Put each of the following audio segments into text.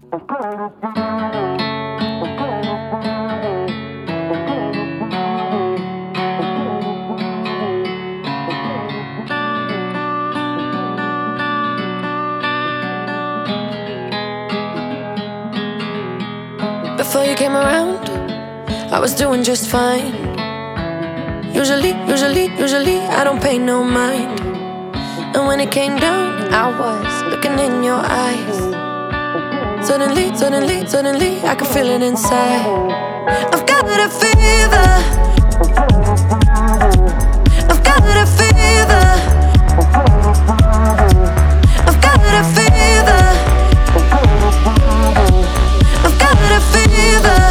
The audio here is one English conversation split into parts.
Before you came around, I was doing just fine. Usually, I don't pay no mind. And when it came down, I was looking in your eyes. Suddenly, I can feel it inside. I've got a fever. I've got a fever. I've got a fever. I've got a fever.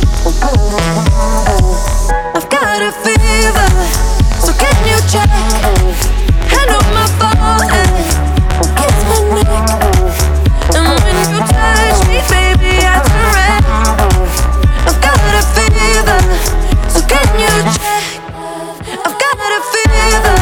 I've got a fever. So can you check? Hand on my forehead, kiss my neck. And when you touch me, baby, I turn red. I've got a fever. So can you check? I've got a fever.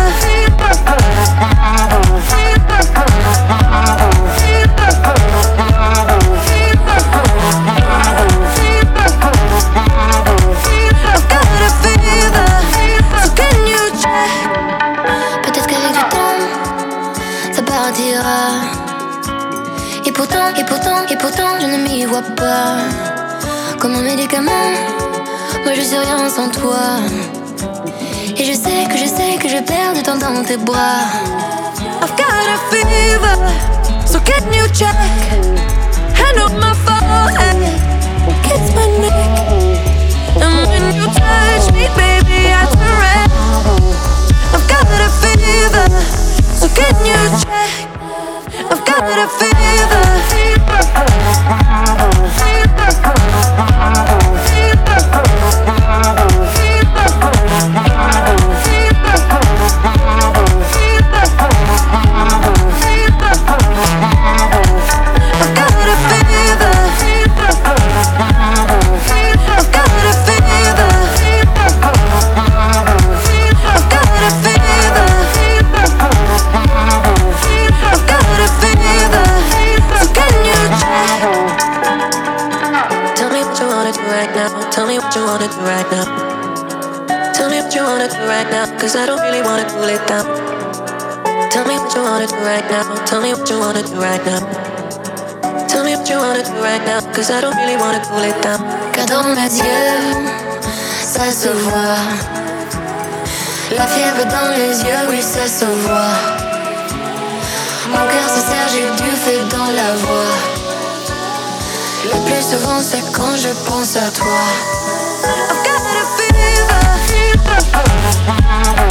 Et pourtant, je ne m'y vois pas. Comme un médicament, moi je suis rien sans toi. Et je sais que je perds du temps dans tes bras. I've got a fever, so can you check? Hand on my forehead, kiss my neck. And when you touch me, baby, I turn red. I've got a fever, so can you check? I've got a fever. Tell me what you wanna do right now. Tell me what you wanna do right now, cause I don't really wanna cool it down. Tell me what you wanna do right now. Tell me what you wanna do right now. Tell me what you wanna do right now, cause I don't really wanna cool it down. Car dans mes yeux, ça se voit. La fièvre dans les yeux, oui ça se voit. Mon cœur se serre, j'ai du feu dans la voix. Le plus souvent c'est quand je pense à toi. I've got a fever.